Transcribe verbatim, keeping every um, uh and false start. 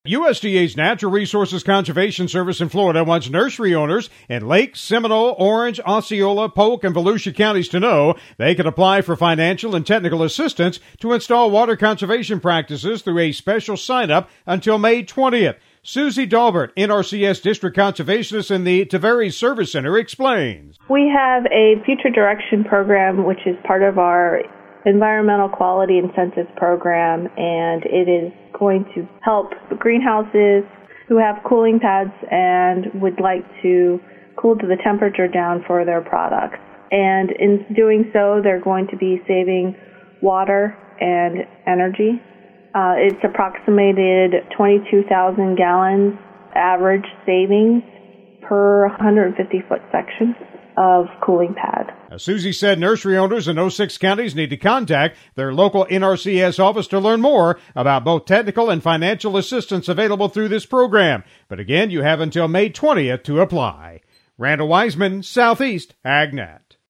U S D A's Natural Resources Conservation Service in Florida wants nursery owners in Lake, Seminole, Orange, Osceola, Polk, and Volusia counties to know they can apply for financial and technical assistance to install water conservation practices through a special sign-up until May twentieth. Susie Dalbert, N R C S District Conservationist in the Tavares Service Center, explains. We have a Future Direction program, which is part of our Environmental Quality Incentives program, and it is going to help greenhouses who have cooling pads and would like to cool to the temperature down for their products. And in doing so, they're going to be saving water and energy. Uh, it's approximated twenty-two thousand gallons average savings per one hundred fifty foot section of cooling pad. As Susie said, nursery owners in those six counties need to contact their local N R C S office to learn more about both technical and financial assistance available through this program. But again, you have until May twentieth to apply. Randall Wiseman, Southeast AgNet.